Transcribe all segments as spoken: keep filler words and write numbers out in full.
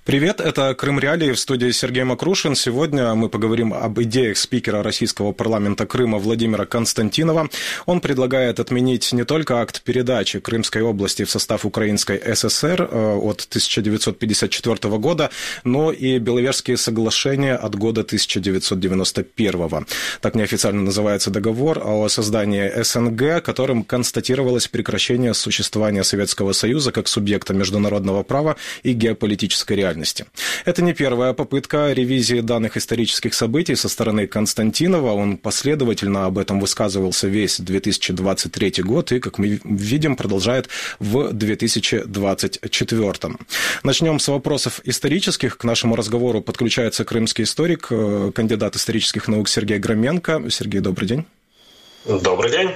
Привет, это Крым Реалии, в студии Сергей Макрушин. Сегодня мы поговорим об идеях спикера российского парламента Крыма Владимира Константинова. Он предлагает отменить не только акт передачи Крымской области в состав Украинской ССР от тысяча девятьсот пятьдесят четвёртого года, но и Беловежские соглашения от года тысяча девятьсот девяносто первого. Так неофициально называется договор о создании СНГ, которым констатировалось прекращение существования Советского Союза как субъекта международного права и геополитической реальности. Это не первая попытка ревизии данных исторических событий со стороны Константинова. Он последовательно об этом высказывался весь две тысячи двадцать третий год и, как мы видим, продолжает в две тысячи двадцать четвёртом. Начнем с вопросов исторических. К нашему разговору подключается крымский историк, кандидат исторических наук Сергей Громенко. Сергей, добрый день. Добрый день.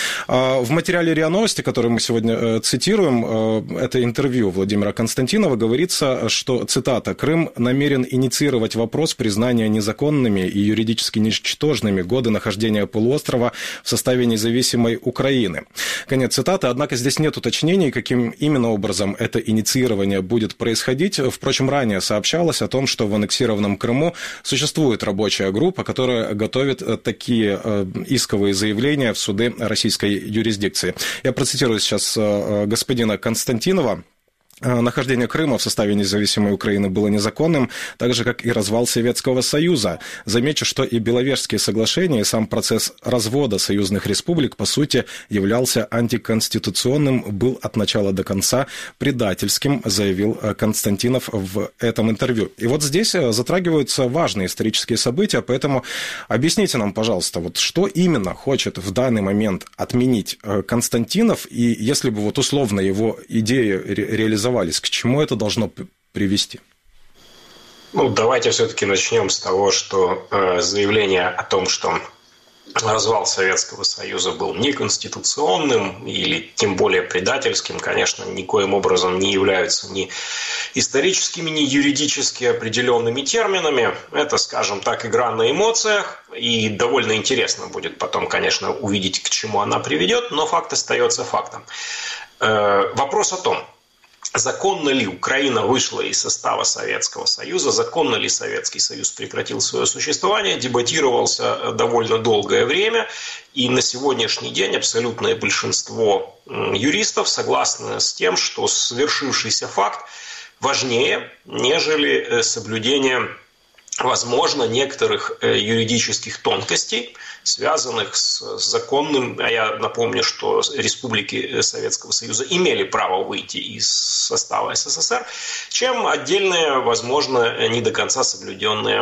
В материале РИА Новости, который мы сегодня цитируем, это интервью Владимира Константинова, говорится, что, цитата, «Крым намерен инициировать вопрос признания незаконными и юридически ничтожными годы нахождения полуострова в составе независимой Украины». Конец цитаты. Однако здесь нет уточнений, каким именно образом это инициирование будет происходить. Впрочем, ранее сообщалось о том, что в аннексированном Крыму существует рабочая группа, которая готовит такие исковые заявления в суды российской юрисдикции. Я процитирую сейчас господина Константинова. Нахождение Крыма в составе независимой Украины было незаконным, так же, как и развал Советского Союза. Замечу, что и Беловежские соглашения, и сам процесс развода союзных республик, по сути, являлся антиконституционным, был от начала до конца предательским, заявил Константинов в этом интервью. И вот здесь затрагиваются важные исторические события, поэтому объясните нам, пожалуйста, вот что именно хочет в данный момент отменить Константинов, и если бы вот условно его идеи реализовались, к чему это должно привести? Ну, давайте все-таки начнем с того, что э, заявление о том, что развал Советского Союза был неконституционным или тем более предательским, конечно, никоим образом не являются ни историческими, ни юридически определенными терминами. Это, скажем так, игра на эмоциях, и довольно интересно будет потом, конечно, увидеть, к чему она приведет, но факт остается фактом. Э, вопрос о том, законно ли Украина вышла из состава Советского Союза, законно ли Советский Союз прекратил свое существование, дебатировался довольно долгое время. И на сегодняшний день абсолютное большинство юристов согласны с тем, что свершившийся факт важнее, нежели соблюдение, возможно, некоторых юридических тонкостей, связанных с законным, а я напомню, что республики Советского Союза имели право выйти из состава СССР, чем отдельная, возможно, не до конца соблюденная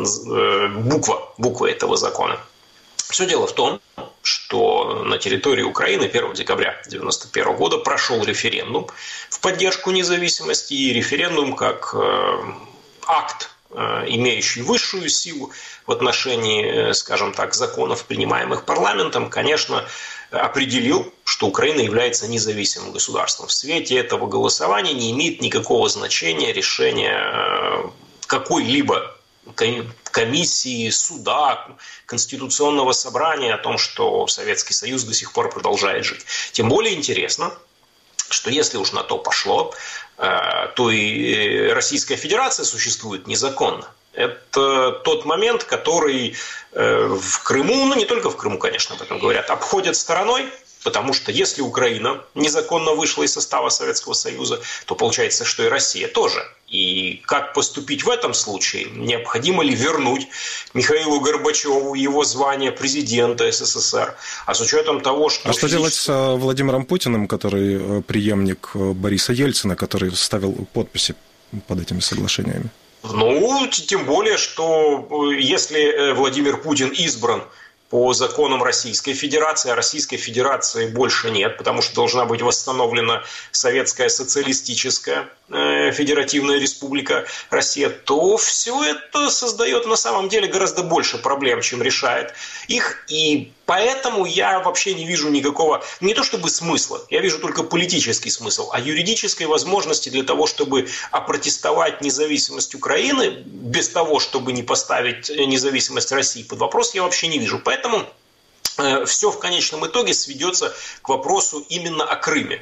буква, буква этого закона. Все дело в том, что на территории Украины первого декабря тысяча девятьсот девяносто первого года прошел референдум в поддержку независимости, и референдум как акт, имеющий высшую силу в отношении, скажем так, законов, принимаемых парламентом, конечно, определил, что Украина является независимым государством. В свете этого голосования не имеет никакого значения решение какой-либо комиссии, суда, конституционного собрания о том, что Советский Союз до сих пор продолжает жить. Тем более интересно, что если уж на то пошло, то и Российская Федерация существует незаконно. Это тот момент, который в Крыму, ну не только в Крыму, конечно, об этом говорят, обходят стороной, потому что если Украина незаконно вышла из состава Советского Союза, то получается, что и Россия тоже. И как поступить в этом случае? Необходимо ли вернуть Михаилу Горбачеву его звание президента СССР? А с учетом того, что... А что делать с Владимиром Путиным, который преемник Бориса Ельцина, который ставил подписи под этими соглашениями? Ну, тем более, что если Владимир Путин избран по законам Российской Федерации, а Российской Федерации больше нет, потому что должна быть восстановлена Советская Социалистическая э, Федеративная Республика Россия, то все это создает на самом деле гораздо больше проблем, чем решает их. И поэтому я вообще не вижу никакого, не то чтобы смысла, я вижу только политический смысл, а юридической возможности для того, чтобы опротестовать независимость Украины, без того, чтобы не поставить независимость России под вопрос, я вообще не вижу. Поэтому э, все в конечном итоге сведется к вопросу именно о Крыме.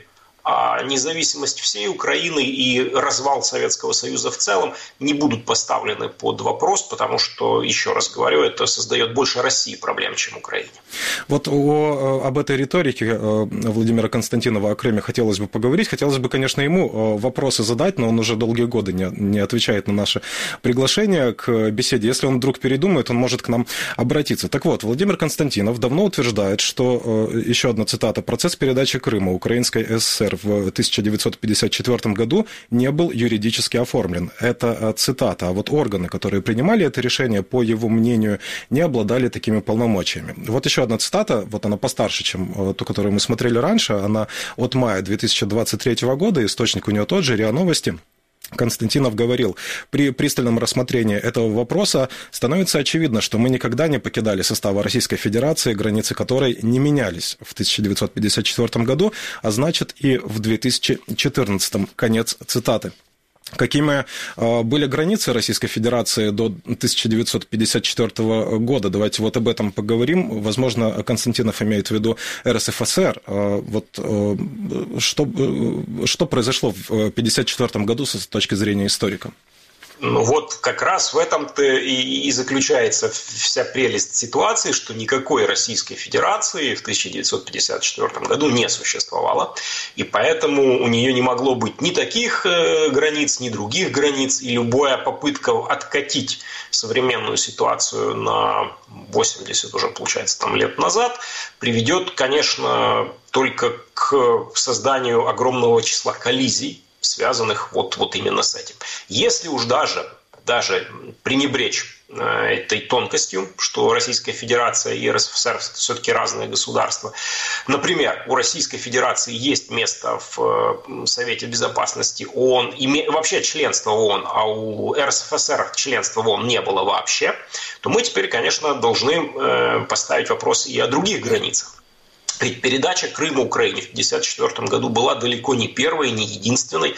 а независимость всей Украины и развал Советского Союза в целом не будут поставлены под вопрос, потому что, еще раз говорю, это создает больше России проблем, чем Украине. Вот о, об этой риторике Владимира Константинова о Крыме хотелось бы поговорить. Хотелось бы, конечно, ему вопросы задать, но он уже долгие годы не, не отвечает на наше приглашение к беседе. Если он вдруг передумает, он может к нам обратиться. Так вот, Владимир Константинов давно утверждает, что, еще одна цитата, процесс передачи Крыма Украинской ССР в тысяча девятьсот пятьдесят четвёртом году не был юридически оформлен. Это цитата. А вот органы, которые принимали это решение, по его мнению, не обладали такими полномочиями. Вот еще одна цитата, вот она постарше, чем ту, которую мы смотрели раньше, она от мая две тысячи двадцать третьего года, источник у нее тот же, РИА Новости. Константинов говорил: при пристальном рассмотрении этого вопроса становится очевидно, что мы никогда не покидали состава Российской Федерации, границы которой не менялись в тысяча девятьсот пятьдесят четвёртом году, а значит и в две тысячи четырнадцатом. Конец цитаты. Какими были границы Российской Федерации до тысяча девятьсот пятьдесят четвёртого года? Давайте вот об этом поговорим. Возможно, Константинов имеет в виду РСФСР. Вот что, что произошло в тысяча девятьсот пятьдесят четвёртом году с точки зрения историка? Ну вот как раз в этом-то и, и заключается вся прелесть ситуации, что никакой Российской Федерации в тысяча девятьсот пятьдесят четвёртом году не существовало, и поэтому у нее не могло быть ни таких границ, ни других границ, и любая попытка откатить современную ситуацию на восемьдесят уже, получается, там, лет назад приведет, конечно, только к созданию огромного числа коллизий, связанных вот, вот именно с этим. Если уж даже, даже пренебречь этой тонкостью, что Российская Федерация и РСФСР все-таки разные государства. Например, у Российской Федерации есть место в Совете Безопасности ООН, и вообще членство ООН, а у РСФСР членства в ООН не было вообще, то мы теперь, конечно, должны поставить вопрос и о других границах. Ведь передача Крыма Украине в тысяча девятьсот пятьдесят четвёртом году была далеко не первой, не единственной,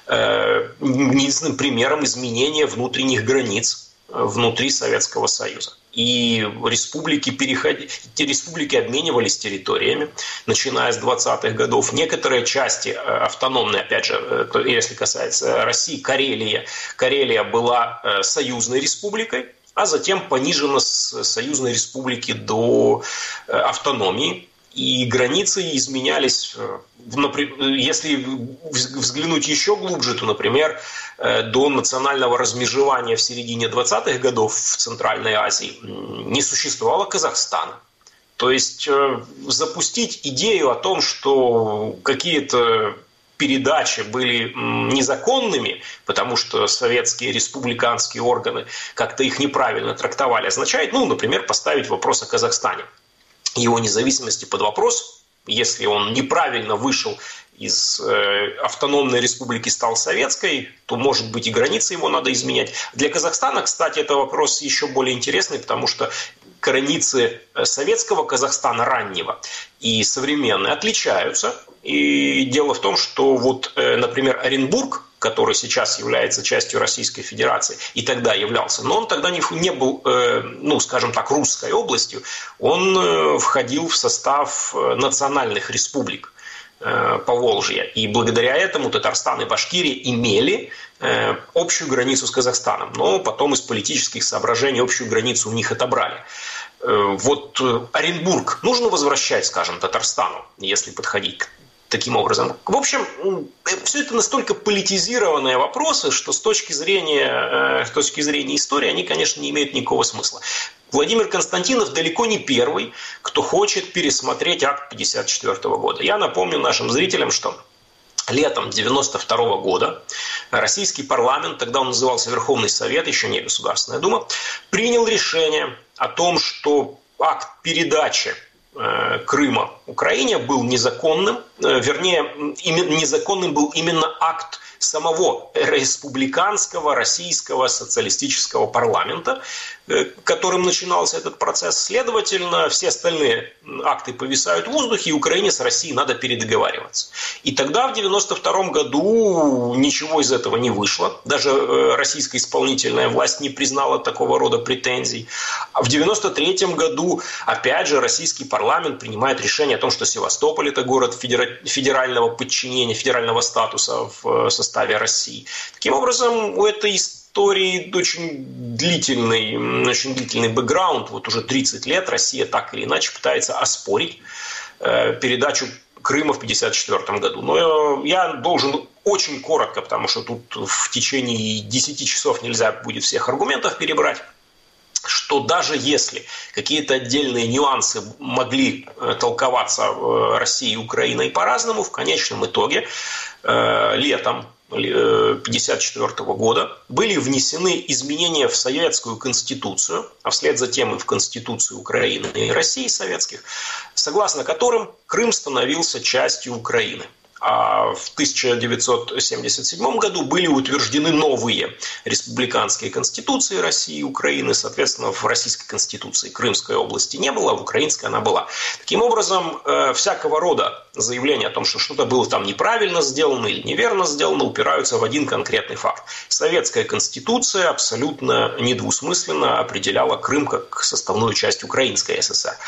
э, единственным примером изменения внутренних границ внутри Советского Союза. И республики, переходи... республики обменивались территориями, начиная с двадцатых годов. Некоторые части автономные, опять же, если касается России, Карелия, Карелия была союзной республикой, а затем понижена с союзной республики до автономии. И границы изменялись, если взглянуть еще глубже, то, например, до национального размежевания в середине двадцатых годов в Центральной Азии не существовало Казахстана. То есть запустить идею о том, что какие-то передачи были незаконными, потому что советские республиканские органы как-то их неправильно трактовали, означает, ну, например, поставить вопрос о Казахстане, его независимости под вопрос, если он неправильно вышел из э, автономной республики, стал советской, то, может быть, и границы ему надо изменять. Для Казахстана, кстати, это вопрос еще более интересный, потому что границы советского Казахстана раннего и современные отличаются. И дело в том, что вот, э, например, Оренбург, который сейчас является частью Российской Федерации, и тогда являлся, но он тогда не, не был, э, ну, скажем так, русской областью, он э, входил в состав национальных республик э, Поволжья. И благодаря этому Татарстан и Башкирия имели э, общую границу с Казахстаном, но потом из политических соображений общую границу у них отобрали. Э, вот Оренбург нужно возвращать, скажем, Татарстану, если подходить к таким образом. В общем, все это настолько политизированные вопросы, что с точки зрения, с точки зрения истории они, конечно, не имеют никакого смысла. Владимир Константинов далеко не первый, кто хочет пересмотреть акт пятьдесят четвёртого года. Я напомню нашим зрителям, что летом девяносто второго года российский парламент, тогда он назывался Верховный Совет, еще не Государственная Дума, принял решение о том, что акт передачи Крыма Украине был незаконным, вернее, незаконным был именно акт самого республиканского российского социалистического парламента, которым начинался этот процесс. Следовательно, все остальные акты повисают в воздухе, и Украине с Россией надо передоговариваться. И тогда в девяносто втором году ничего из этого не вышло. Даже российская исполнительная власть не признала такого рода претензий. А в девяносто третьем году, опять же, российский парламент принимает решение о том, что Севастополь – это город федерального подчинения, федерального статуса в составе России. Таким образом, у этой истории очень длительный, очень длительный бэкграунд. Вот уже тридцать лет Россия так или иначе пытается оспорить э, передачу Крыма в тысяча девятьсот пятьдесят четвёртом году. Но я должен очень коротко, потому что тут в течение десяти часов нельзя будет всех аргументов перебрать, что даже если какие-то отдельные нюансы могли толковаться Россией и Украиной по-разному, в конечном итоге э, летом тысяча девятьсот пятьдесят четвёртого года были внесены изменения в Советскую Конституцию, а вслед за тем и в Конституцию Украины и России советских, согласно которым Крым становился частью Украины. А в тысяча девятьсот семьдесят седьмом году были утверждены новые республиканские конституции России и Украины. Соответственно, в Российской Конституции Крымской области не было, а в украинской она была. Таким образом, всякого рода заявления о том, что что-то было там неправильно сделано или неверно сделано, упираются в один конкретный факт. Советская Конституция абсолютно недвусмысленно определяла Крым как составную часть Украинской ССР.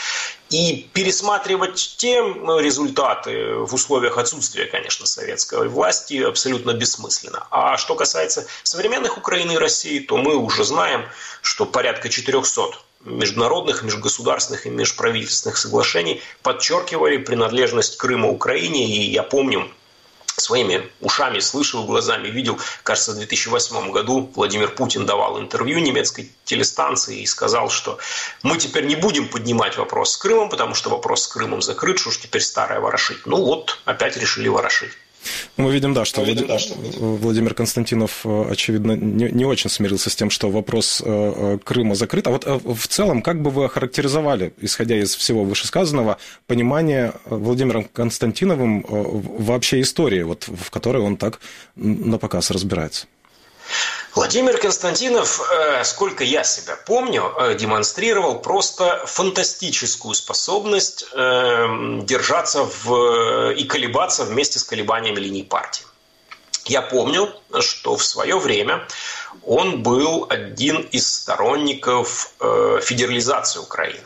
И пересматривать те результаты в условиях отсутствия, конечно, советской власти абсолютно бессмысленно. А что касается современных Украины и России, то мы уже знаем, что порядка четырехсот международных, межгосударственных и межправительственных соглашений подчеркивали принадлежность Крыма Украине. И я помню, своими ушами слышал, глазами видел, кажется, в две тысячи восьмом году Владимир Путин давал интервью немецкой телестанции и сказал, что мы теперь не будем поднимать вопрос с Крымом, потому что вопрос с Крымом закрыт, что ж теперь старое ворошить. Ну вот, опять решили ворошить. Мы видим, да, что, видим, Влад... да, что Владимир Константинов, очевидно, не, не очень смирился с тем, что вопрос Крыма закрыт. А вот в целом, как бы вы охарактеризовали, исходя из всего вышесказанного, понимание Владимиром Константиновым вообще истории, вот, в которой он так напоказ разбирается? Владимир Константинов, сколько я себя помню, демонстрировал просто фантастическую способность держаться в... и колебаться вместе с колебаниями линий партии. Я помню, что в свое время он был один из сторонников федерализации Украины.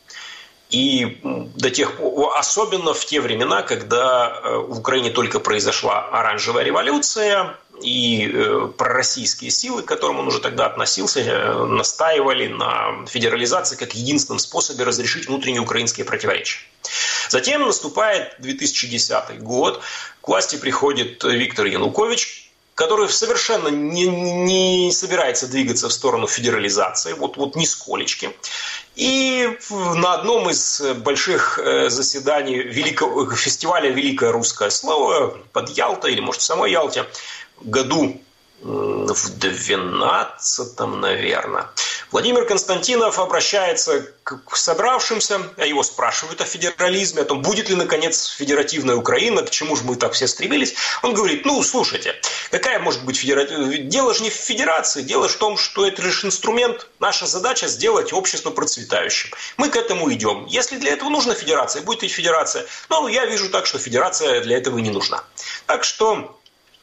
И до тех пор, особенно в те времена, когда в Украине только произошла оранжевая революция, и пророссийские силы, к которым он уже тогда относился, настаивали на федерализации как единственном способе разрешить внутренние украинские противоречия. Затем наступает две тысячи десятый год, к власти приходит Виктор Янукович, который совершенно не, не собирается двигаться в сторону федерализации, вот, вот нисколечки. И на одном из больших заседаний великого, фестиваля «Великое русское слово» под Ялтой, или может в самой Ялте, году в двенадцатом, наверное, Владимир Константинов обращается к собравшимся, а его спрашивают о федерализме, о том, будет ли, наконец, федеративная Украина, к чему же мы так все стремились. Он говорит, ну, слушайте, какая может быть федеративная? Дело же не в федерации, дело в том, что это лишь инструмент. Наша задача сделать общество процветающим. Мы к этому идем. Если для этого нужна федерация, будет и федерация. Но я вижу так, что федерация для этого не нужна. Так что...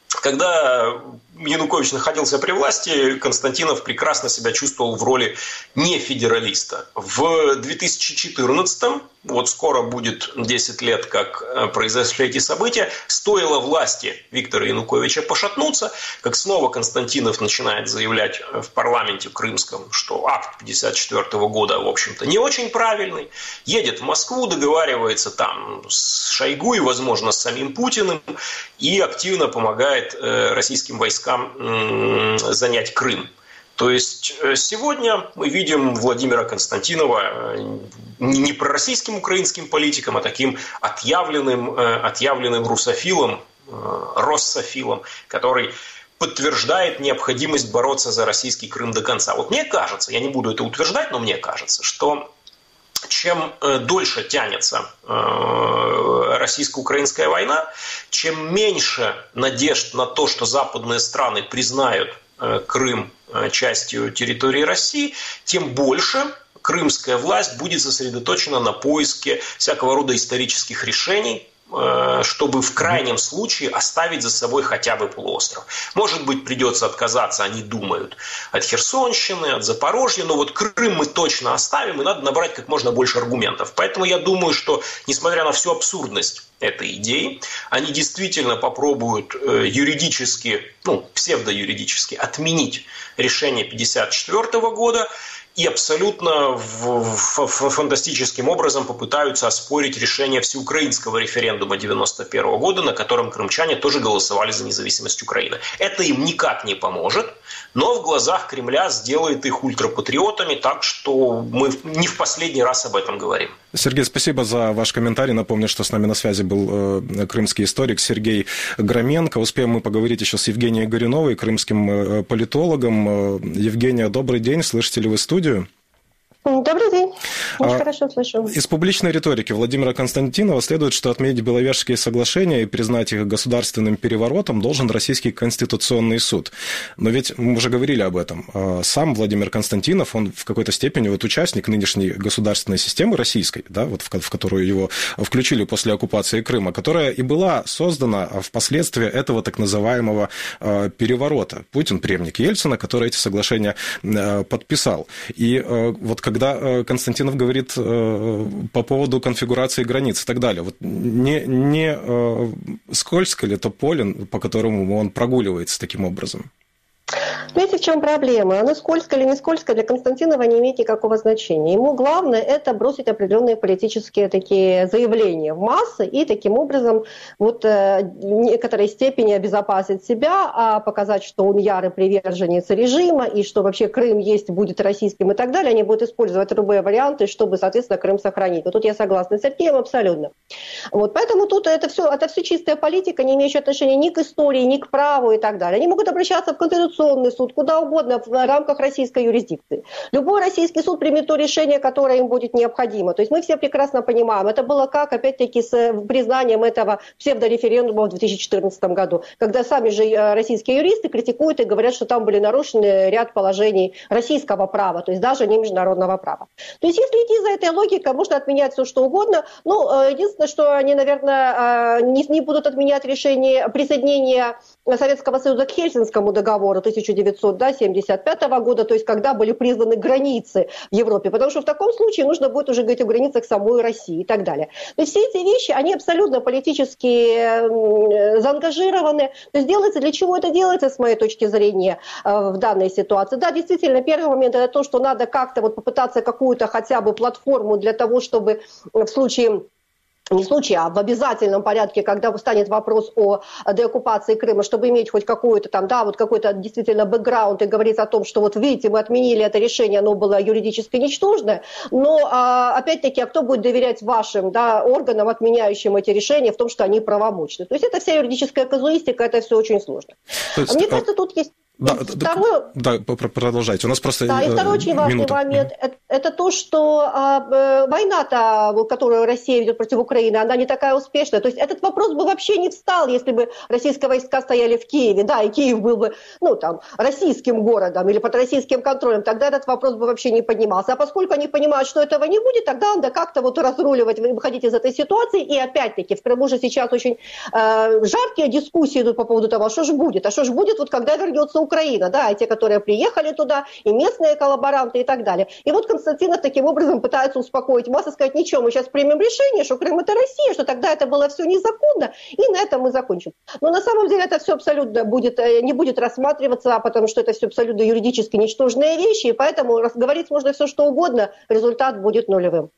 Когда Янукович находился при власти, Константинов прекрасно себя чувствовал в роли не федералиста. В две тысячи четырнадцатом, вот скоро будет десять лет, как произошли эти события, стоило власти Виктора Януковича пошатнуться, как снова Константинов начинает заявлять в парламенте крымском, что акт пятьдесят четвёртого года, в общем-то, не очень правильный. Едет в Москву, договаривается там с Шойгу и, возможно, с самим Путиным и активно помогает российским войскам занять Крым. То есть сегодня мы видим Владимира Константинова не пророссийским украинским политиком, а таким отъявленным, отъявленным русофилом, россофилом, который подтверждает необходимость бороться за российский Крым до конца. Вот мне кажется, я не буду это утверждать, но мне кажется, что чем дольше тянется российско-украинская война, чем меньше надежд на то, что западные страны признают Крым частью территории России, тем больше крымская власть будет сосредоточена на поиске всякого рода исторических решений, чтобы в крайнем случае оставить за собой хотя бы полуостров. Может быть, придется отказаться, они думают, от Херсонщины, от Запорожья, но вот Крым мы точно оставим, и надо набрать как можно больше аргументов. Поэтому я думаю, что, несмотря на всю абсурдность этой идеи, они действительно попробуют юридически, ну, псевдоюридически отменить решение тысяча девятьсот пятьдесят четвёртого года, и абсолютно в, в, в, фантастическим образом попытаются оспорить решение всеукраинского референдума девяносто первого года, на котором крымчане тоже голосовали за независимость Украины. Это им никак не поможет, но в глазах Кремля сделает их ультрапатриотами, так что мы не в последний раз об этом говорим. Сергей, спасибо за ваш комментарий. Напомню, что с нами на связи был э, крымский историк Сергей Громенко. Успеем мы поговорить еще с Евгенией Горюновой, крымским э, политологом. Евгения, добрый день. Слышите ли вы студию? Добрый день. Очень а, хорошо слышу. Из публичной риторики Владимира Константинова следует, что отменить Беловежские соглашения и признать их государственным переворотом должен Российский Конституционный суд. Но ведь мы уже говорили об этом. Сам Владимир Константинов, он в какой-то степени вот участник нынешней государственной системы российской, да, вот в, в которую его включили после оккупации Крыма, которая и была создана впоследствии этого так называемого переворота. Путин преемник Ельцина, который эти соглашения подписал. И вот когда Константинов говорит по поводу конфигурации границ и так далее, вот не, не скользко ли это поле, по которому он прогуливается таким образом? Знаете, в чем проблема? Оно скользко или не скользко для Константинова не имеет никакого значения. Ему главное это бросить определенные политические такие заявления в массы и таким образом вот в некоторой степени обезопасить себя, а показать, что он ярый приверженец режима и что вообще Крым есть, будет российским и так далее. Они будут использовать любые варианты, чтобы, соответственно, Крым сохранить. Вот тут я согласна с Сергеем абсолютно. Вот, поэтому тут это все, это все чистая политика, не имеющая отношения ни к истории, ни к праву и так далее. Они могут обращаться в Конституционный суд, куда угодно в рамках российской юрисдикции. Любой российский суд примет то решение, которое им будет необходимо. То есть мы все прекрасно понимаем, это было как, опять-таки, с признанием этого псевдореферендума в две тысячи четырнадцатом году, когда сами же российские юристы критикуют и говорят, что там были нарушены ряд положений российского права, то есть даже не международного права. То есть если идти за этой логикой, можно отменять все, что угодно. Ну, единственное, что они, наверное, не, не будут отменять решение присоединения Советского Союза к Хельсинскому договору тысяча девятьсот семьдесят пятого года, то есть когда были признаны границы в Европе, потому что в таком случае нужно будет уже говорить о границах самой России и так далее. То есть все эти вещи, они абсолютно политически заангажированы. То есть делается, для чего это делается, с моей точки зрения, в данной ситуации? Да, действительно, первый момент это то, что надо как-то вот попытаться какую-то хотя бы платформу для того, чтобы в случае не в случае, а в обязательном порядке, когда станет вопрос о деоккупации Крыма, чтобы иметь хоть какую-то там, да, вот какой-то действительно бэкграунд и говорить о том, что вот видите, мы отменили это решение, оно было юридически ничтожное, но а, опять-таки, а кто будет доверять вашим, да, органам, отменяющим эти решения, в том, что они правомочны? То есть это вся юридическая казуистика, это все очень сложно. Есть, Мне кажется, тут есть... Да, второй... да, продолжайте. У нас просто да, и второй очень важный минута. момент это, это то, что а, война-то, которую Россия ведет против Украины, она не такая успешная. То есть этот вопрос бы вообще не встал, если бы российские войска стояли в Киеве, да, и Киев был бы, ну, там, российским городом или под российским контролем, тогда этот вопрос бы вообще не поднимался. А поскольку они понимают, что этого не будет, тогда надо как-то вот разруливать, выходить из этой ситуации. И опять-таки в Крыму же сейчас очень э, жаркие дискуссии идут по поводу того, что же будет, а что же будет, вот когда вернется Украина, да, и те, которые приехали туда, и местные коллаборанты и так далее. И вот Константинов таким образом пытается успокоить массу, сказать, ничего, мы сейчас примем решение, что Крым это Россия, что тогда это было все незаконно, и на этом мы закончим. Но на самом деле это все абсолютно будет, не будет рассматриваться, потому что это все абсолютно юридически ничтожные вещи, и поэтому говорить можно все что угодно, результат будет нулевым.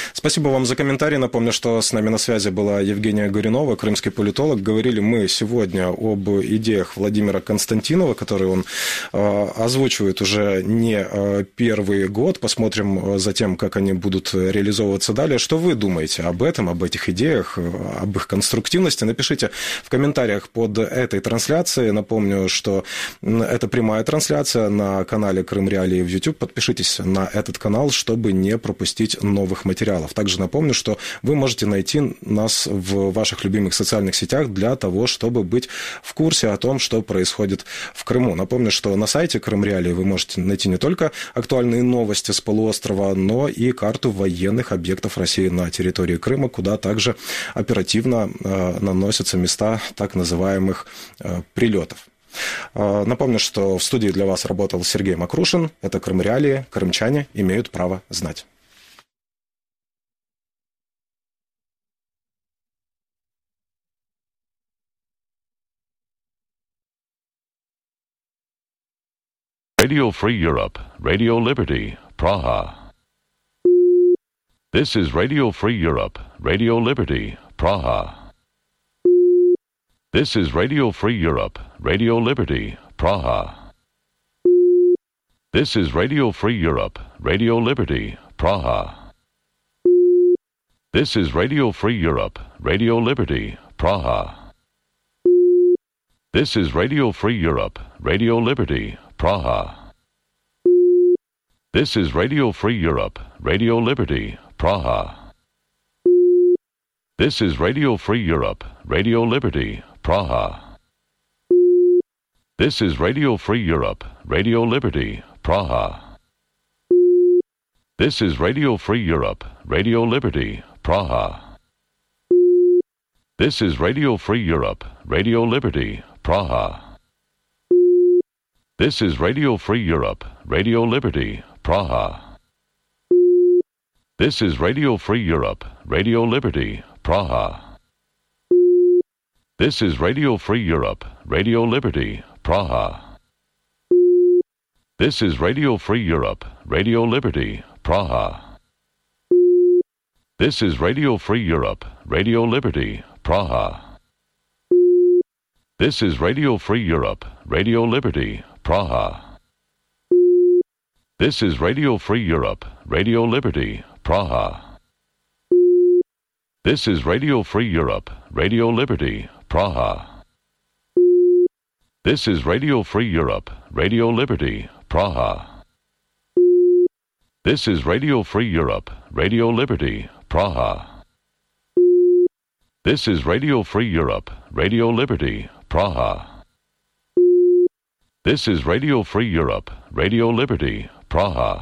Спасибо вам за комментарий. Напомню, что с нами на связи была Евгения Горюнова, крымский политолог. Говорили мы сегодня об идеях Владимира Константинова, которые он э, озвучивает уже не э, первый год. Посмотрим за тем, как они будут реализовываться далее. Что вы думаете об этом, об этих идеях, об их конструктивности? Напишите в комментариях под этой трансляцией. Напомню, что это прямая трансляция на канале Крым Реалии в YouTube. Подпишитесь на этот канал, чтобы не пропустить новых материалов. Также напомню, что вы можете найти нас в ваших любимых социальных сетях для того, чтобы быть в курсе о том, что происходит в Крыму. Напомню, что на сайте Крым Реалии вы можете найти не только актуальные новости с полуострова, но и карту военных объектов России на территории Крыма, куда также оперативно э, наносятся места так называемых э, прилетов. Э, напомню, что в студии для вас работал Сергей Макрушин. Это Крым Реалии. Крымчане имеют право знать. Radio Free Europe, Radio Liberty, Praha. This is Radio Free Europe, Radio Liberty, Praha. This is Radio Free Europe, Radio Liberty, Praha. This is Radio Free Europe, Radio Liberty, Praha. This is Radio Free Europe, Radio Liberty, Praha. This is Radio Free Europe, Radio Liberty, Praha. This is Radio Free Europe, Radio Liberty, Praha. This is Radio Free Europe, Radio Liberty, Praha. This is Radio Free Europe, Radio Liberty, Praha. This is Radio Free Europe, Radio Liberty, Praha. This is Radio Free Europe, Radio Liberty, Praha. This is Radio Free Europe, Radio Liberty, Praha. This is Radio Free Europe, Radio Liberty, Praha. This is Radio Free Europe, Radio Liberty, Praha. This is Radio Free Europe, Radio Liberty, Praha. This is Radio Free Europe, Radio Liberty, Praha. This is Radio Free Europe, Radio Liberty, Praha. This is Radio Free Europe, Radio Liberty, Praha. This is Radio Free Europe, Radio Liberty, Praha. This is Radio Free Europe, Radio Liberty, Praha. This is Radio Free Europe, Radio Liberty, Praha. This is Radio Free Europe, Radio Liberty, Praha. This is Radio Free Europe, Radio Liberty, Praha.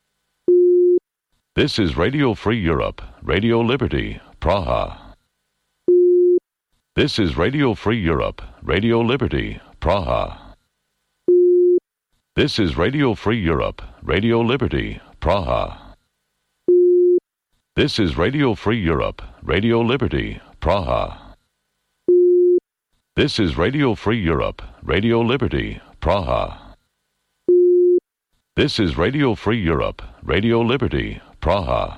This is Radio Free Europe, Radio Liberty, Praha. This is Radio Free Europe, Radio Liberty, Praha. This is Radio Free Europe, Radio Liberty, Praha. This is Radio Free Europe, Radio Liberty, Praha. This is Radio Free Europe, Radio Liberty, Praha. This is Radio Free Europe, Radio Liberty, Praha.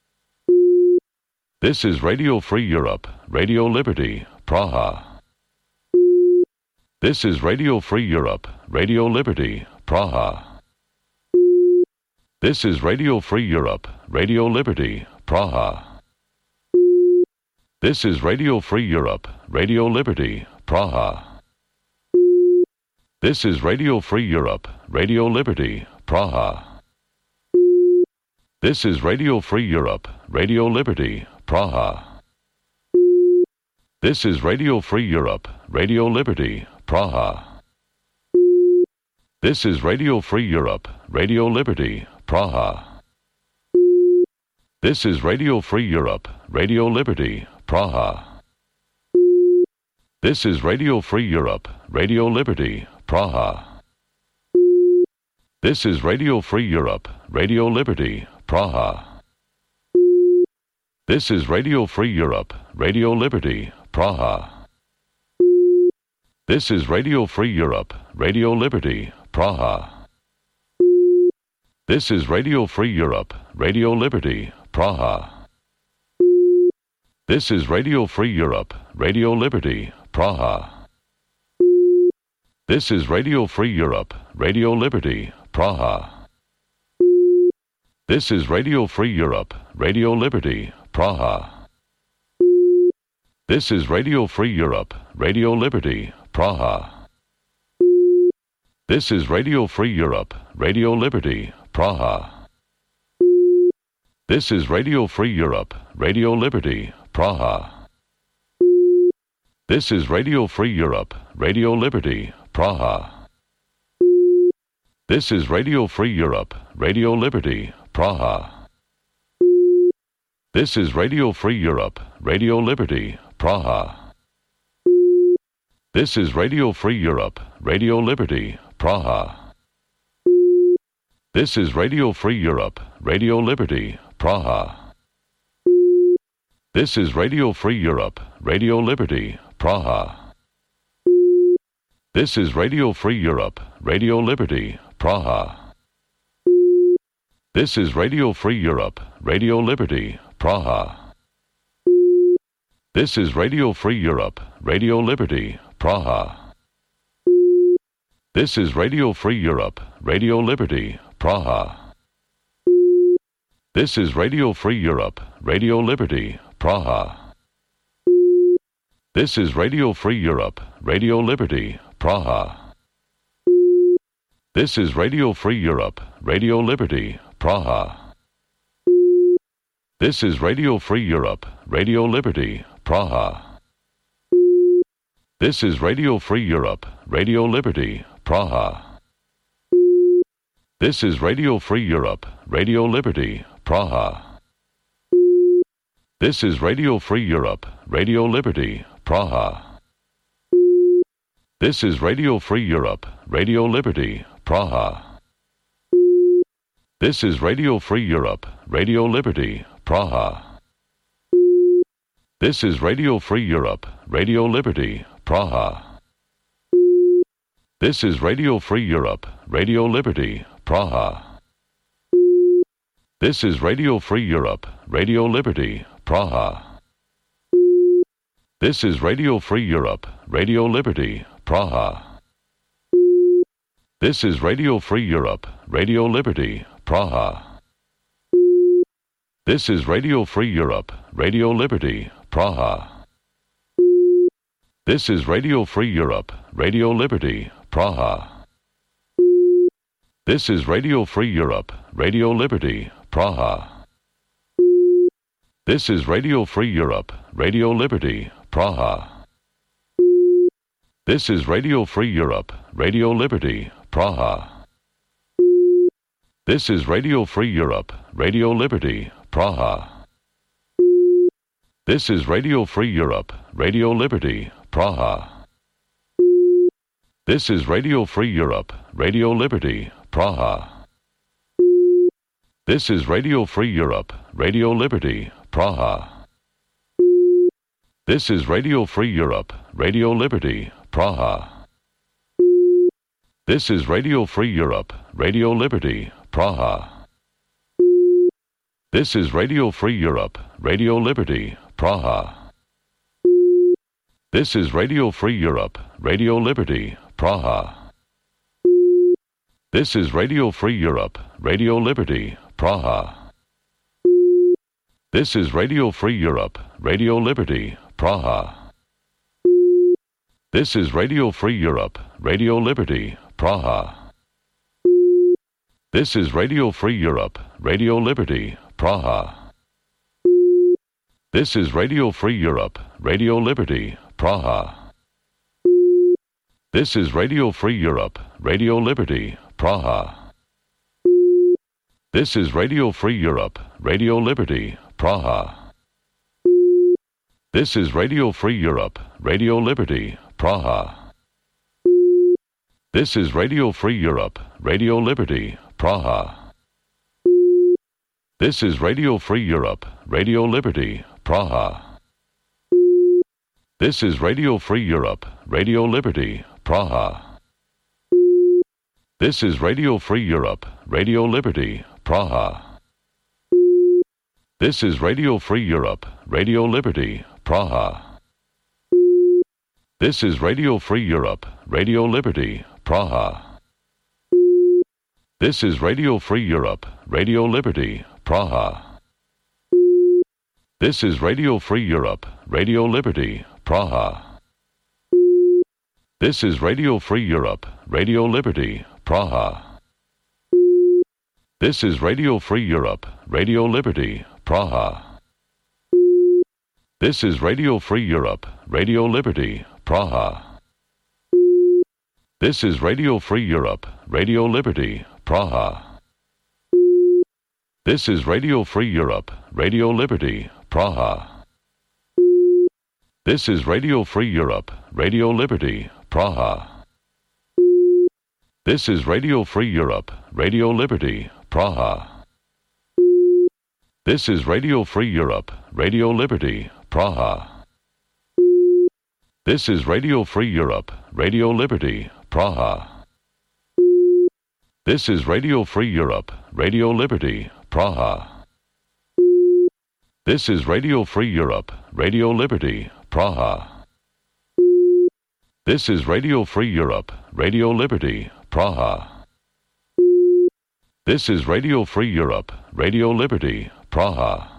This is Radio Free Europe, Radio Liberty, Praha. This is Radio Free Europe, Radio Liberty, Praha. This is Radio Free Europe, Radio Liberty, Praha. This is Radio Free Europe, Radio Liberty, Praha. This is Radio Free Europe, Radio Liberty, Praha. This is Radio Free Europe, Radio Liberty, Praha. This is Radio Free Europe, Radio Liberty, Praha. This is Radio Free Europe, Radio Liberty, Praha. This is Radio Free Europe, Radio Liberty, Praha. This is Radio Free Europe, Radio Liberty, Praha. This is Radio Free Europe, Radio Liberty, Praha. This is Radio Free Europe, Radio Liberty, Praha. This is Radio Free Europe, Radio Liberty, Praha. This is Radio Free Europe, Radio Liberty, Praha. This is Radio Free Europe, Radio Liberty, Praha. This is Radio Free Europe, Radio Liberty, Praha. This is Radio Free Europe, Radio Liberty, Praha. This is Radio Free Europe, Radio Liberty, Praha. This is Radio Free Europe, Radio Liberty, Praha. This is Radio Free Europe, Radio Liberty, Praha. This is Radio Free Europe, Radio Liberty, Praha. This is Radio Free Europe, Radio Liberty, Praha. This is Radio Free Europe, Radio Liberty, Praha. This is Radio Free Europe, Radio Liberty, Praha. This is Radio Free Europe, Radio Liberty, Praha. This is Radio Free Europe, Radio Liberty, Praha. This is Radio Free Europe, Radio Liberty, Praha. This is Radio Free Europe, Radio Liberty, Praha. This is Radio Free Europe, Radio Liberty, Praha. This is Radio Free Europe, Radio Liberty, Praha. This is Radio Free Europe, Radio Liberty, Praha. This is Radio Free Europe, Radio Liberty, Praha. This is Radio Free Europe, Radio Liberty, Praha. This is Radio Free Europe, Radio Liberty, Praha. This is Radio Free Europe, Radio Liberty, Praha. This is Radio Free Europe, Radio Liberty, Praha. This is Radio Free Europe, Radio Liberty, Praha. This is Radio Free Europe, Radio Liberty, Praha. This is Radio Free Europe, Radio Liberty, Praha. This is Radio Free Europe, Radio Liberty, Praha. This is Radio Free Europe, Radio Liberty, Praha. This is Radio Free Europe, Radio Liberty, Praha. This is Radio Free Europe, Radio Liberty, Praha. This is Radio Free Europe, Radio Liberty, Praha. This is Radio Free Europe, Radio Liberty, Praha. This is Radio Free Europe, Radio Liberty, Praha. This is Radio Free Europe, Radio Liberty, Praha. This is Radio Free Europe, Radio Liberty, Praha. This is Radio Free Europe, Radio Liberty, Praha. This is Radio Free Europe, Radio Liberty, Praha. This is Radio Free Europe, Radio Liberty, Praha. This is Radio Free Europe, Radio Liberty, Praha. This is Radio Free Europe, Radio Liberty, Praha. This is Radio Free Europe, Radio Liberty, Praha. This is Radio Free Europe, Radio Liberty, Praha. This is Radio Free Europe, Radio Liberty, Praha. This is Radio Free Europe, Radio Liberty, Praha. This is Radio Free Europe, Radio Liberty, Praha. This is Radio Free Europe, Radio Liberty, Praha. This is Radio Free Europe, Radio Liberty, Praha. This is Radio Free Europe, Radio Liberty, Praha. This is Radio Free Europe, Radio Liberty, Praha. This is Radio Free Europe, Radio Liberty, Praha. This is Radio Free Europe, Radio Liberty, Praha. This is Radio Free Europe, Radio Liberty, Praha. This is Radio Free Europe, Radio Liberty, Praha. This is Radio Free Europe, Radio Liberty, Praha. This is Radio Free Europe, Radio Liberty, Praha. This is Radio Free Europe, Radio Liberty, Praha. This is Radio Free Europe, Radio Liberty, Praha. This is Radio Free Europe, Radio Liberty, Praha. This is Radio Free Europe, Radio Liberty, Praha. This is Radio Free Europe, Radio Liberty, Praha. This is Radio Free Europe, Radio Liberty, Praha. This is Radio Free Europe, Radio Liberty, Praha. This is Radio Free Europe, Radio Liberty, Praha. This is Radio Free Europe, Radio Liberty, Praha. This is Radio Free Europe, Radio Liberty, Praha. This is Radio Free Europe, Radio Liberty, Praha. This is Radio Free Europe, Radio Liberty, Praha. This is Radio Free Europe, Radio Liberty, Praha. This is Radio Free Europe, Radio Liberty, Praha. This is Radio Free Europe, Radio Liberty, Praha. This is Radio Free Europe, Radio Liberty, Praha. This is Radio Free Europe, Radio Liberty, Praha. This is Radio Free Europe, Radio Liberty, Praha.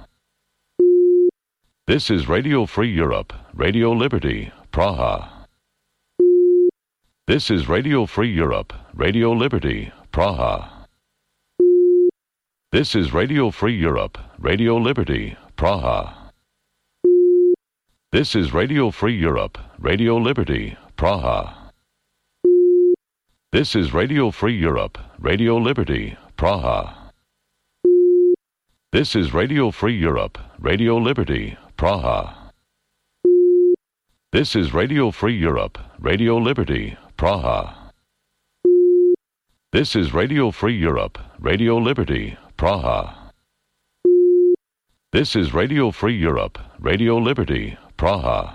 This is Radio Free Europe, Radio Liberty, Praha. This is Radio Free Europe, Radio Liberty, Praha. This is Radio Free Europe, Radio Liberty, Praha. This is Radio Free Europe, Radio Liberty, Praha. This is Radio Free Europe, Radio Liberty, Praha. This is Radio Free Europe, Radio Liberty, Praha. This is Radio Free Europe, Radio Liberty, Praha. This is Radio Free Europe, Radio Liberty, Praha. This is Radio Free Europe, Radio Liberty, Praha.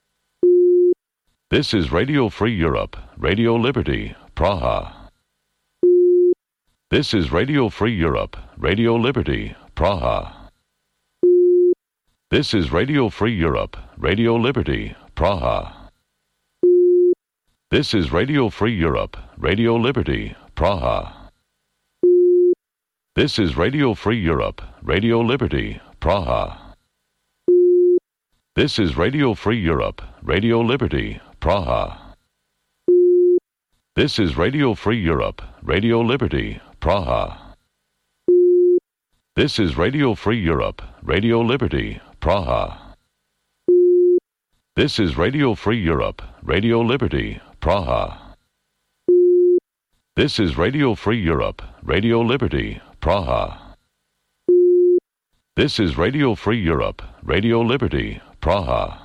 This is Radio Free Europe, Radio Liberty, Praha. This is Radio Free Europe, Radio Liberty, Praha. This is Radio Free Europe, Radio Liberty, Praha. This is Radio Free Europe, Radio Liberty, Praha. This is Radio Free Europe, Radio Liberty, Praha. This is Radio Free Europe, Radio Liberty, Praha. This is Radio Free Europe, Radio Liberty, Praha. This is Radio Free Europe, Radio Liberty, Praha. This is Radio Free Europe, Radio Liberty, Praha. This is Radio Free Europe, Radio Liberty, Praha. This is Radio Free Europe, Radio Liberty, Praha.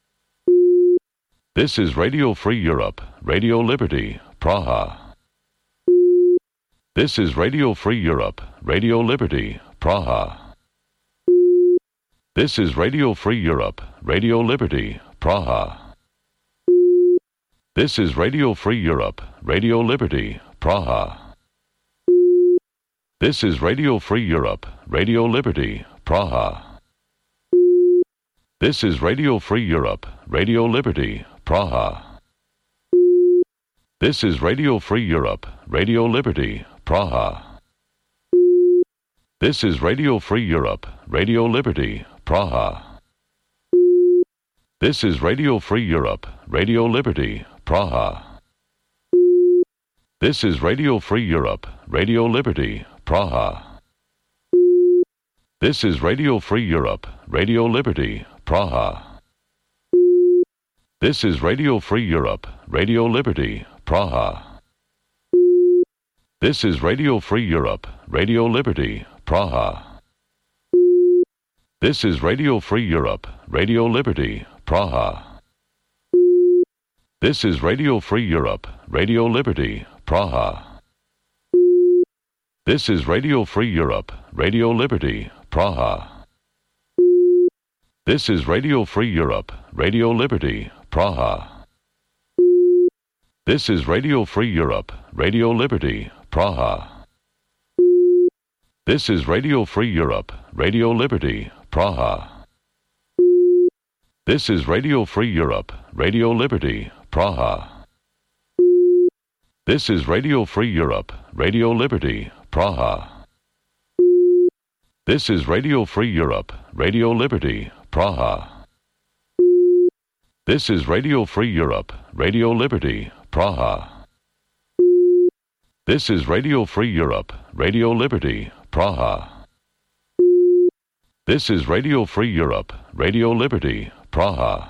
This is Radio Free Europe, Radio Liberty, Praha. This is Radio Free Europe, Radio Liberty, Praha. This is Radio Free Europe, Radio Liberty, Praha. This is Radio Free Europe, Radio Liberty, Praha. This is Radio Free Europe, Radio Liberty, Praha. This is Radio Free Europe, Radio Liberty, Praha. This is Radio Free Europe, Radio Liberty, Praha. This is Radio Free Europe, Radio Liberty, Praha. This is Radio Free Europe, Radio Liberty, Praha. This is Radio Free Europe, Radio Liberty, Praha. This is Radio Free Europe, Radio Liberty, Praha. This is Radio Free Europe, Radio Liberty, Praha. This is Radio Free Europe, Radio Liberty, Praha. This is Radio Free Europe, Radio Liberty, Praha. This is Radio Free Europe, Radio Liberty, Praha. This is Radio Free Europe, Radio Liberty, Praha. This is Radio Free Europe, Radio Liberty, Praha. This is Radio Free Europe, Radio Liberty, Praha. This is Radio Free Europe, Radio Liberty, Praha. This is Radio Free Europe, Radio Liberty, Praha. This is Radio Free Europe, Radio Liberty, Praha. This is Radio Free Europe, Radio Liberty, Praha. This is Radio Free Europe, Radio Liberty, Praha. This is Radio Free Europe, Radio Liberty, Praha. This is Radio Free Europe, Radio Liberty, Praha.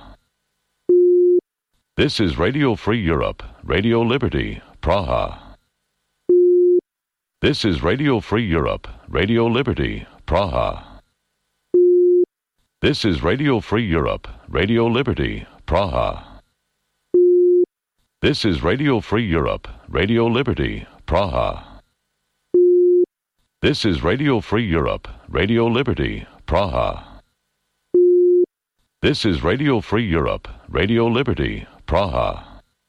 This is Radio Free Europe, Radio Liberty, Praha. This is Radio Free Europe, Radio Liberty, Praha. This is Radio Free Europe, Radio Liberty, Praha. This is Radio Free Europe, Radio Liberty, Praha. This is Radio Free Europe, Radio Liberty, Praha. This is Radio Free Europe, Radio Liberty, Praha.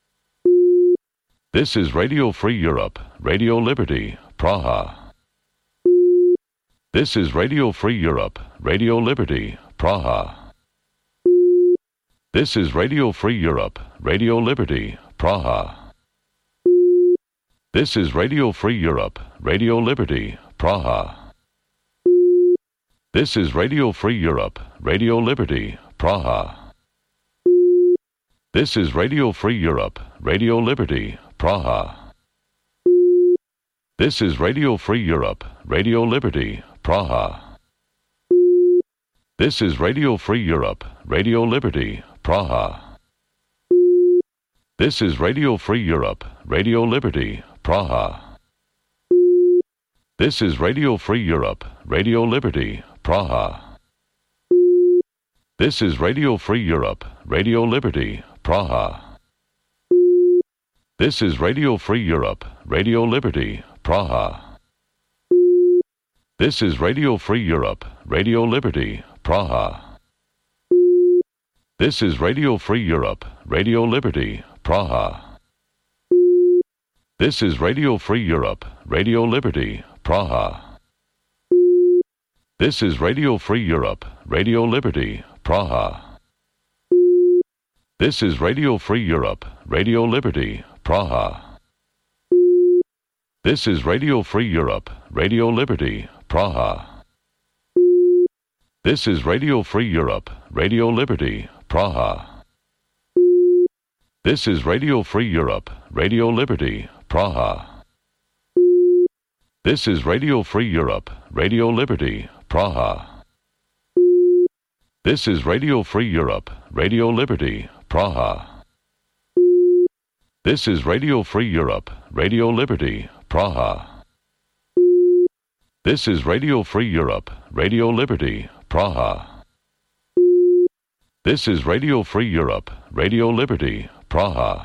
This is Radio Free Europe, Radio Liberty, Praha. This is Radio Free Europe, Radio Liberty, Praha. This is Radio Free Europe, Radio Liberty, Praha. This is Radio Free Europe, Radio Liberty, Praha. This is Radio Free Europe, Radio Liberty, Praha. This is Radio Free Europe, Radio Liberty, Praha. This is Radio Free Europe, Radio Liberty, Praha. This is Radio Free Europe, Radio Liberty, Praha. This is Radio Free Europe, Radio Liberty, Praha. This is Radio Free Europe, Radio Liberty, Praha. This is Radio Free Europe, Radio Liberty, Praha. This is Radio Free Europe, Radio Liberty, Praha. This is Radio Free Europe, Radio Liberty, Praha. This is Radio Free Europe, Radio Liberty, Praha. This is Radio Free Europe, Radio Liberty, Praha. This is Radio Free Europe, Radio Liberty, Praha. This is Radio Free Europe, Radio Liberty, Praha. This is Radio Free Europe, Radio Liberty, Praha. This is Radio Free Europe, Radio Liberty, Praha. This is Radio Free Europe, Radio Liberty, Praha. This is Radio Free Europe, Radio Liberty, Praha. This is Radio Free Europe, Radio Liberty, Praha. This is Radio Free Europe, Radio Liberty, Praha. This is Radio Free Europe, Radio Liberty, Praha. This is Radio Free Europe, Radio Liberty, Praha.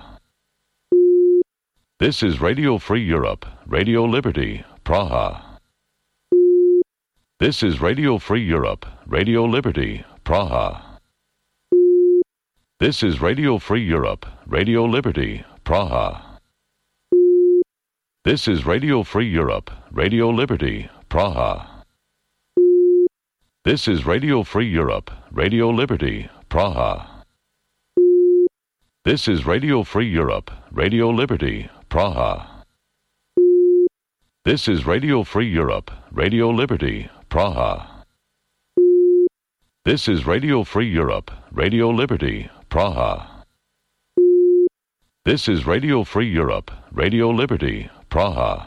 This is Radio Free Europe, Radio Liberty, Praha. This is Radio Free Europe, Radio Liberty, Praha. This is Radio Free Europe, Radio Liberty, Praha. This is Radio Free Europe, Radio Liberty, Praha. This is Radio Free Europe, Radio Liberty, Praha. This is Radio Free Europe, Radio Liberty, Praha. This is Radio Free Europe, Radio Liberty, Praha. This is Radio Free Europe, Radio Liberty, Praha. This is Radio Free Europe, Radio Liberty, Praha.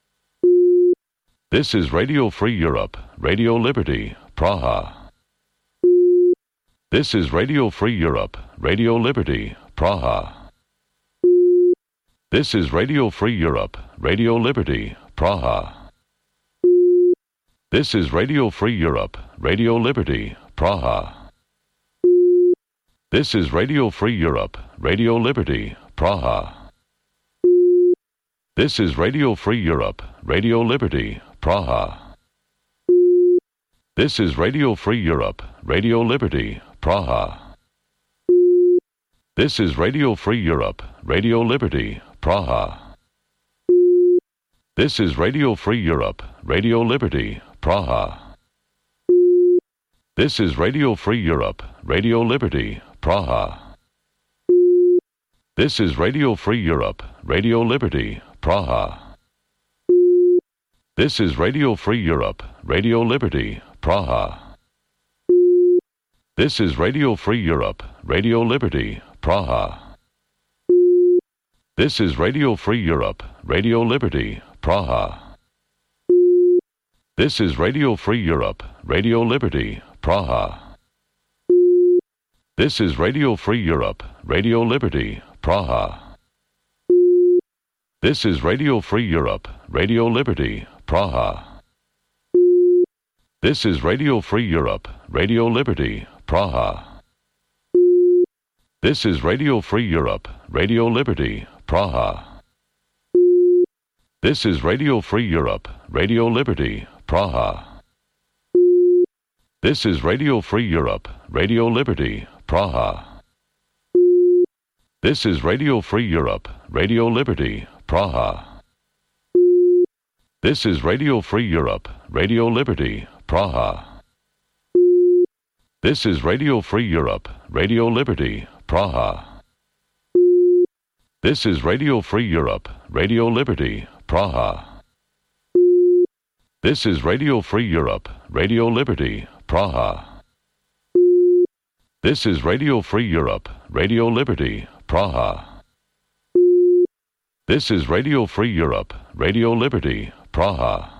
This is Radio Free Europe, Radio Liberty, Praha. This is Radio Free Europe, Radio Liberty, Praha. This is Radio Free Europe, Radio Liberty, Praha. This is Radio Free Europe, Radio Liberty, Praha. This is Radio Free Europe, Radio Liberty, Praha. This is Radio Free Europe, Radio Liberty, Praha. This is Radio Free Europe, Radio Liberty, Praha. This is Radio Free Europe, Radio Liberty, Praha. This is Radio Free Europe, Radio Liberty, Praha. This is Radio Free Europe, Radio Liberty, Praha. This is Radio Free Europe, Radio Liberty, Praha. This is Radio Free Europe, Radio Liberty, Praha. This is Radio Free Europe, Radio Liberty, Praha. This is Radio Free Europe, Radio Liberty, Praha. This is Radio Free Europe, Radio Liberty, Praha. This is Radio Free Europe, Radio Liberty, Praha. This is Radio Free Europe, Radio Liberty, Praha. This is Radio Free Europe, Radio Liberty, Praha. This is Radio Free Europe, Radio Liberty, Praha. This is Radio Free Europe, Radio Liberty, Praha. This is Radio Free Europe, Radio Liberty, Praha. This is Radio Free Europe, Radio Liberty, Praha. This is Radio Free Europe, Radio Liberty, Praha. This is Radio Free Europe, Radio Liberty, Praha. This is Radio Free Europe, Radio Liberty, Praha. This is Radio Free Europe, Radio Liberty, Praha. This is Radio Free Europe, Radio Liberty, Praha. This is Radio Free Europe, Radio Liberty, Praha.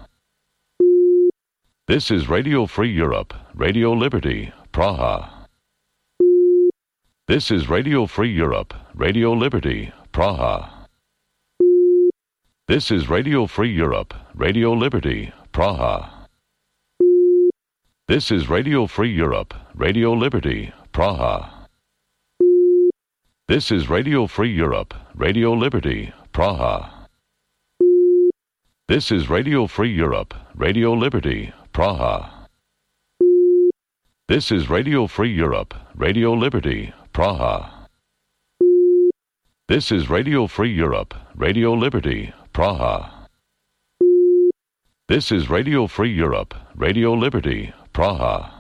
This is Radio Free Europe, Radio Liberty, Praha. This is Radio Free Europe, Radio Liberty, Praha. This is Radio Free Europe, Radio Liberty, Praha. This is Radio Free Europe, Radio Liberty, Praha. This is Radio Free Europe, Radio Liberty, Praha. This is Radio Free Europe, Radio Liberty, Praha. This is Radio Free Europe, Radio Liberty, Praha. This is Radio Free Europe, Radio Liberty, Praha. This is Radio Free Europe, Radio Liberty, Praha.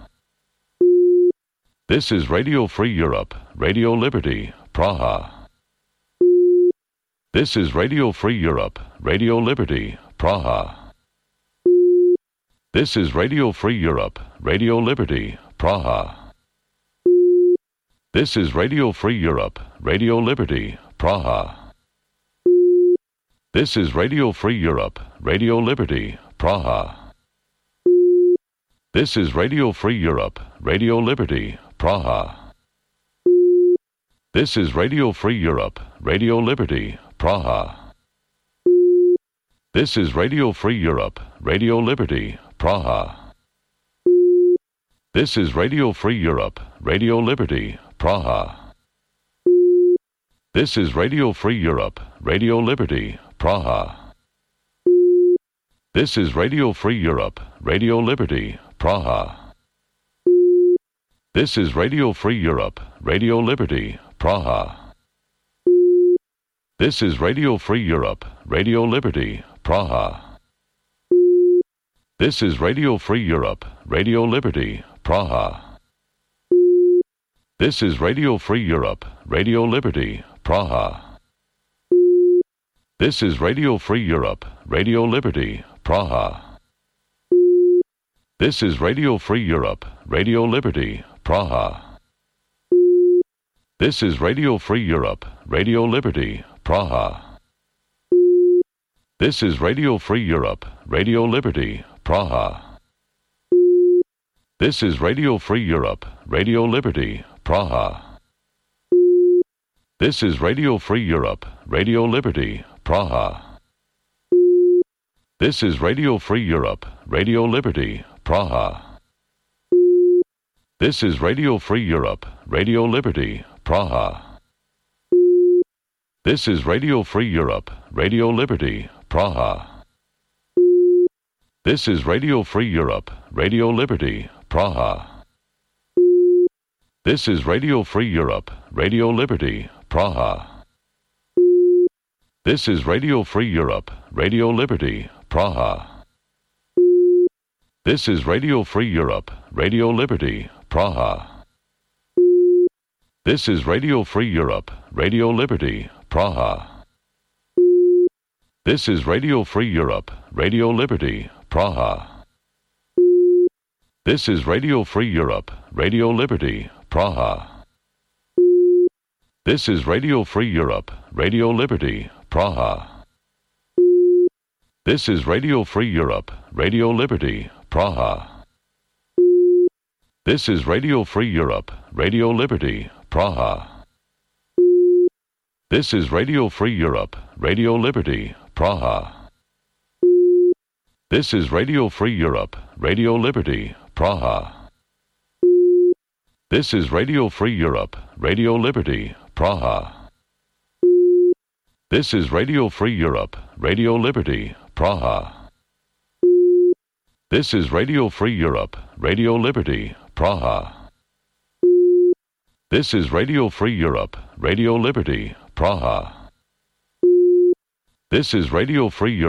This is Radio Free Europe, Radio Liberty, Praha. This is Radio Free Europe, Radio Liberty, Praha. This is Radio Free Europe, Radio Liberty, Praha. This is Radio Free Europe, Radio Liberty, Praha. This is Radio Free Europe, Radio Liberty, Praha. This is Radio Free Europe, Radio Liberty, Praha. This is Radio Free Europe, Radio Liberty, Praha. This is Radio Free Europe, Radio Liberty, Praha. This is Radio Free Europe, Radio Liberty, Praha. This is Radio Free Europe, Radio Liberty, Praha. This is Radio Free Europe, Radio Liberty, Praha. This is Radio Free Europe, Radio Liberty, Praha. This is Radio Free Europe, Radio Liberty, Praha. This is Radio Free Europe, Radio Liberty, Praha. This is Radio Free Europe, Radio Liberty, Praha. This is Radio Free Europe, Radio Liberty, Praha. This is Radio Free Europe, Radio Liberty, Praha. This is Radio Free Europe, Radio Liberty, Praha. This is Radio Free Europe, Radio Liberty, Praha. This is Radio Free Europe, Radio Liberty, Praha. This is Radio Free Europe, Radio Liberty, Praha. This is Radio Free Europe, Radio Liberty, Praha. This is Radio Free Europe, Radio Liberty, Praha. This is Radio Free Europe, Radio Liberty, Praha. This is Radio Free Europe, Radio Liberty, Praha. This is Radio Free Europe, Radio Liberty, Praha. This is Radio Free Europe, Radio Liberty, Praha. This is Radio Free Europe, Radio Liberty, Praha. This is Radio Free Europe, Radio Liberty, Praha. This is Radio Free Europe, Radio Liberty, Praha. This is Radio Free Europe, Radio Liberty, Praha. This is Radio Free Europe, Radio Liberty, Praha. This is Radio Free Europe, Radio Liberty, Praha. This is Radio Free Europe, Radio Liberty, Praha. This is Radio Free Europe, Radio Liberty, Praha. This is Radio Free Europe, Radio Liberty, Praha. This is Radio Free Europe, Radio Liberty, Praha. This is Radio Free Europe, Radio Liberty, Praha. This is Radio Free Europe, Radio Liberty, Praha. This is Radio Free Europe, Radio Liberty, Praha. This is Radio Free Europe.